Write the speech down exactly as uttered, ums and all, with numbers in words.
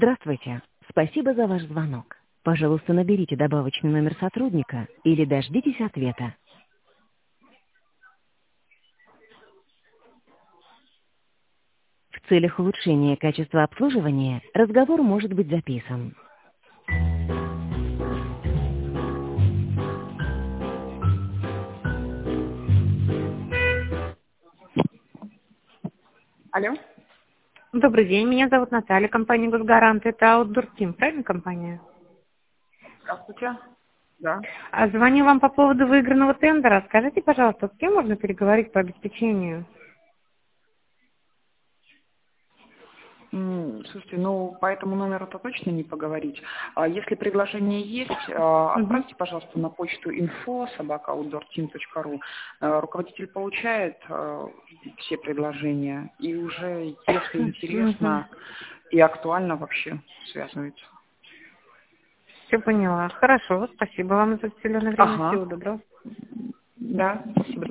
Здравствуйте. Спасибо за ваш звонок. Пожалуйста, наберите добавочный номер сотрудника или дождитесь ответа. В целях улучшения качества обслуживания разговор может быть записан. Алло. Добрый день, меня зовут Наталья, компания «Госгарант». Это Outdoor Team, правильно компания? Здравствуйте. Да. А звоню вам по поводу выигранного тендера. Скажите, пожалуйста, с кем можно переговорить по обеспечению? М, Слушайте, ну по этому номеру-то точно не поговорить. А если предложение есть, а, Мгм. отправьте, пожалуйста, на почту инфо собака аутдор тим точка ру. А, Руководитель получает а, все предложения и уже, если Мгм. интересно и актуально, вообще связывается. Все поняла. Хорошо, спасибо вам за уделенное время. Ага. Всего доброго. Да, спасибо.